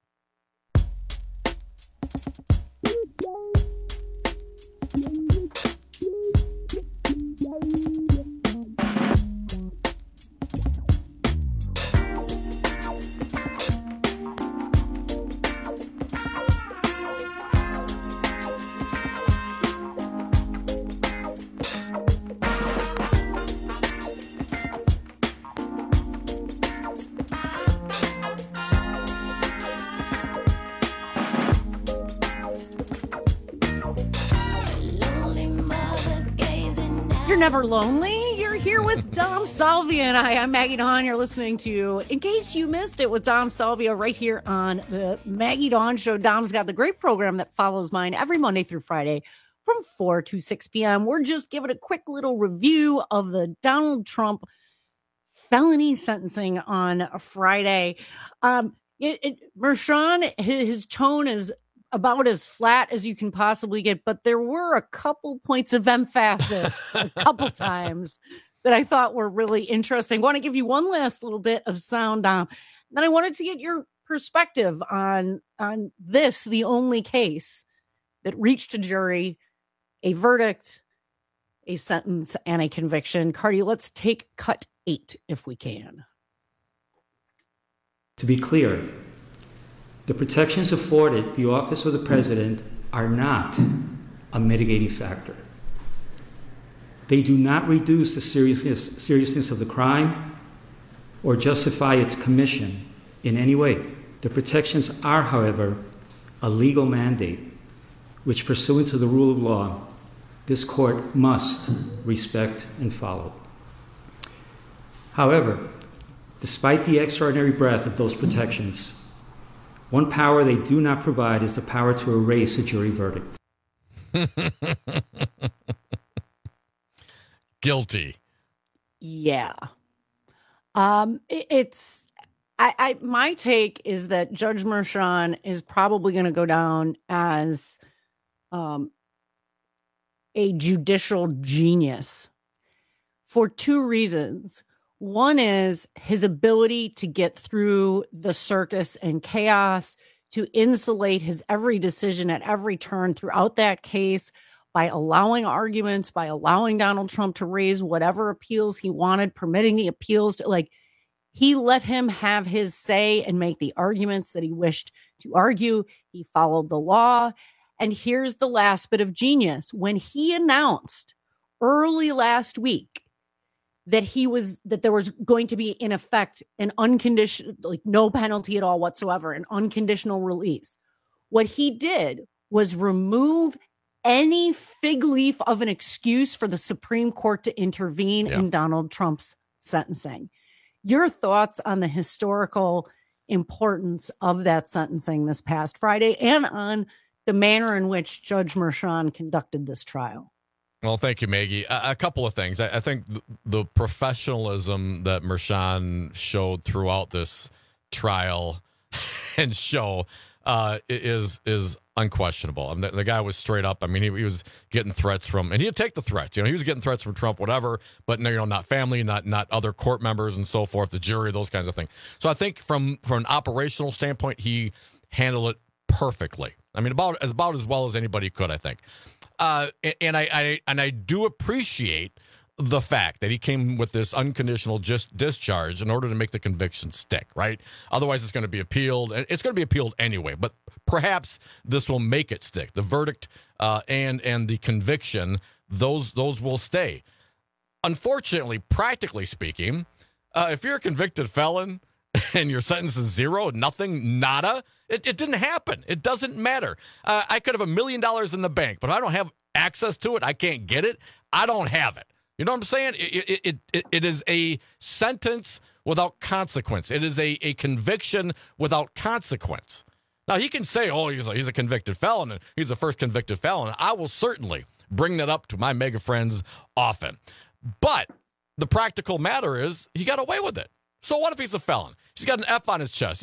Never lonely. You're here with Dom Salvia and I'm Maggie Dawn. You're listening to In Case You Missed It with Dom Salvia right here on the Maggie Dawn Show. Dom's got the great program that follows mine every Monday through Friday from 4 to 6 p.m. We're just giving a quick little review of the Donald Trump felony sentencing on a Friday. Merchan, his tone is about as flat as you can possibly get, but there were a couple points of emphasis a couple times that I thought were really interesting. I want to give you one last little bit of sound, Dom. Then I wanted to get your perspective on this, the only case that reached a jury, a verdict, a sentence, and a conviction. Cardi, let's take cut 8 if we can. To be clear, the protections afforded the office of the president are not a mitigating factor. They do not reduce the seriousness of the crime or justify its commission in any way. The protections are, however, a legal mandate, which, pursuant to the rule of law, this court must respect and follow. However, despite the extraordinary breadth of those protections, one power they do not provide is the power to erase a jury verdict. Guilty. Yeah. It's my take is that Judge Merchan is probably going to go down as a judicial genius for 2 reasons. One is his ability to get through the circus and chaos, to insulate his every decision at every turn throughout that case by allowing arguments, by allowing Donald Trump to raise whatever appeals he wanted, permitting the appeals to, like, he let him have his say and make the arguments that he wished to argue. He followed the law. And here's the last bit of genius. When he announced early last week that there was going to be, in effect, an unconditional, like no penalty at all whatsoever, an unconditional release, what he did was remove any fig leaf of an excuse for the Supreme Court to intervene in Donald Trump's sentencing. Your thoughts on the historical importance of that sentencing this past Friday and on the manner in which Judge Merchan conducted this trial? Well, thank you, Maggie. A couple of things. I think the professionalism that Merchan showed throughout this trial and show is unquestionable. I mean, the guy was straight up. I mean, he was getting threats from, and he'd take the threats. He was getting threats from Trump, whatever. But not family, not other court members, and so forth, the jury, those kinds of things. So I think from an operational standpoint, he handled it perfectly. I mean, about as well as anybody could, I think. And I do appreciate the fact that he came with this unconditional discharge in order to make the conviction stick, right? Otherwise, it's going to be appealed. It's going to be appealed anyway, but perhaps this will make it stick. The verdict and the conviction, those will stay. Unfortunately, practically speaking, if you're a convicted felon and your sentence is zero, nothing, nada, it didn't happen. It doesn't matter. I could have $1 million in the bank, but if I don't have access to it, I can't get it, I don't have it. You know what I'm saying? It is a sentence without consequence. It is a conviction without consequence. Now, he can say, oh, he's a convicted felon, and he's the first convicted felon. I will certainly bring that up to my mega friends often. But the practical matter is he got away with it. So what if he's a felon? He's got an F on his chest.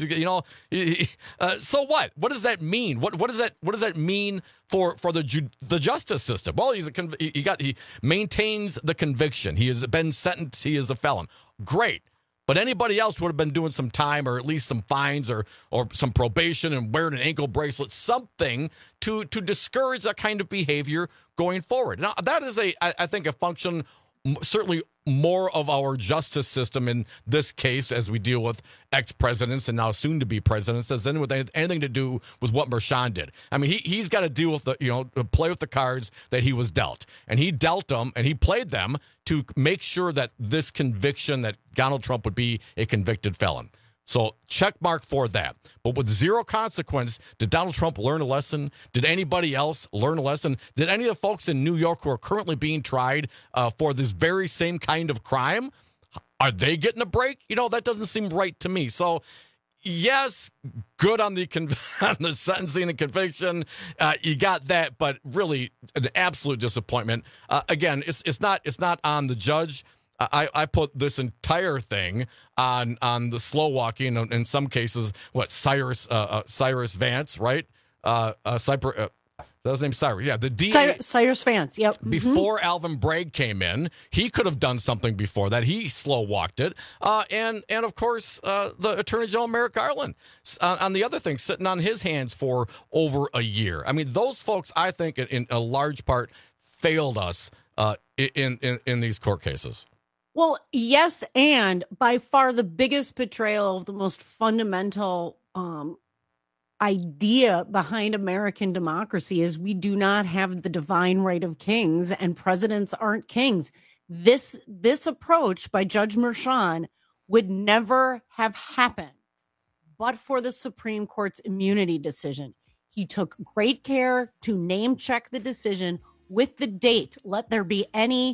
So what? What does that mean? What does that mean for the justice system? Well, he maintains the conviction. He has been sentenced. He is a felon. Great. But anybody else would have been doing some time or at least some fines or some probation and wearing an ankle bracelet, something to discourage that kind of behavior going forward. Now, that is I think a function, certainly more of our justice system in this case, as we deal with ex-presidents and now soon-to-be presidents, has anything to do with what Merchan did. I mean, he's got to deal with play with the cards that he was dealt, and he dealt them and he played them to make sure that this conviction that Donald Trump would be a convicted felon. So check mark for that. But with zero consequence, did Donald Trump learn a lesson? Did anybody else learn a lesson? Did any of the folks in New York who are currently being tried for this very same kind of crime, are they getting a break? That doesn't seem right to me. So, yes, good on the sentencing and conviction. You got that, but really an absolute disappointment. Again, it's not on the judge. I put this entire thing on the slow walking, in some cases, Cyrus Vance, right? That was named Cyrus. Yeah, the DA. Cyrus Vance, yep. Before Alvin Bragg came in, he could have done something before that. He slow walked it. And of course, the Attorney General Merrick Garland on the other thing, sitting on his hands for over a year. I mean, those folks, I think, in a large part, failed us in these court cases. Well, yes, and by far the biggest betrayal of the most fundamental idea behind American democracy is we do not have the divine right of kings, and presidents aren't kings. This approach by Judge Merchan would never have happened but for the Supreme Court's immunity decision. He took great care to name check the decision with the date, lest there be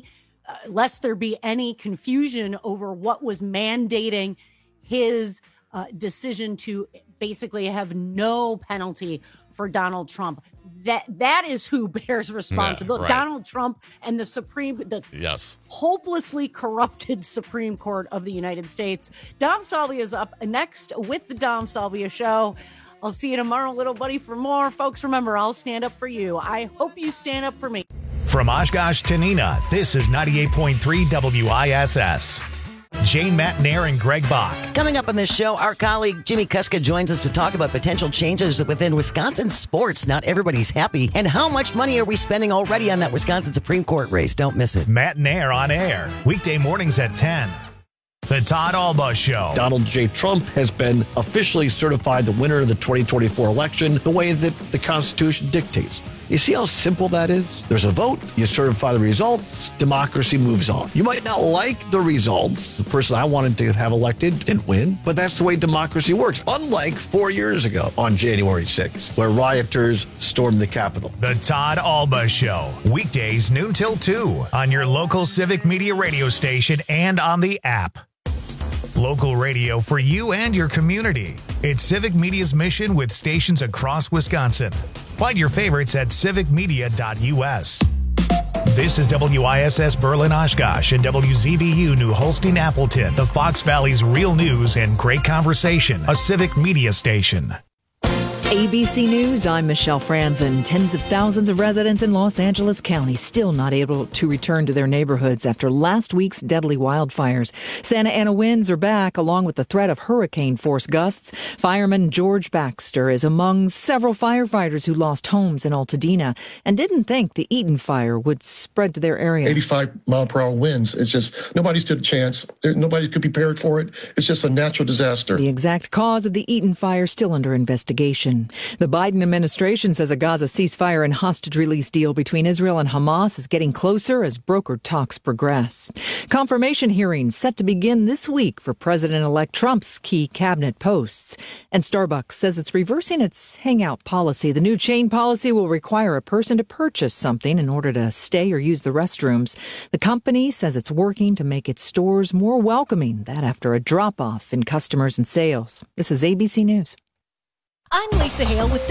any confusion over what was mandating his decision to basically have no penalty for Donald Trump. That is who bears responsibility. Yeah, right. Donald Trump and the hopelessly corrupted Supreme Court of the United States. Dom Salvia is up next with the Dom Salvia Show. I'll see you tomorrow, little buddy, for more. Folks, remember, I'll stand up for you. I hope you stand up for me. From Oshkosh to Neenah, this is 98.3 WISS. Jane Matnair and Greg Bach. Coming up on this show, our colleague Jimmy Kuska joins us to talk about potential changes within Wisconsin sports. Not everybody's happy. And how much money are we spending already on that Wisconsin Supreme Court race? Don't miss it. Matnair on air, weekday mornings at 10. The Todd Alba Show. Donald J. Trump has been officially certified the winner of the 2024 election the way that the Constitution dictates. You see how simple that is? There's a vote, you certify the results, democracy moves on. You might not like the results. The person I wanted to have elected didn't win, but that's the way democracy works. Unlike 4 years ago on January 6th, where rioters stormed the Capitol. The Todd Alba Show. Weekdays noon till 2 on your local Civic Media radio station and on the app. Local radio for you and your community. It's Civic Media's mission with stations across Wisconsin. Find your favorites at civicmedia.us. This is WISS Berlin Oshkosh and WZBU New Holstein Appleton, the Fox Valley's real news and great conversation, a Civic Media station. ABC News, I'm Michelle Franzen. Tens of thousands of residents in Los Angeles County still not able to return to their neighborhoods after last week's deadly wildfires. Santa Ana winds are back, along with the threat of hurricane-force gusts. Fireman George Baxter is among several firefighters who lost homes in Altadena and didn't think the Eaton fire would spread to their area. 85-mile-per-hour winds. It's just nobody stood a chance. Nobody could be prepared for it. It's just a natural disaster. The exact cause of the Eaton fire still under investigation. The Biden administration says a Gaza ceasefire and hostage release deal between Israel and Hamas is getting closer as brokered talks progress. Confirmation hearings set to begin this week for President-elect Trump's key cabinet posts. And Starbucks says it's reversing its hangout policy. The new chain policy will require a person to purchase something in order to stay or use the restrooms. The company says it's working to make its stores more welcoming, that after a drop-off in customers and sales. This is ABC News. I'm Lisa Hale with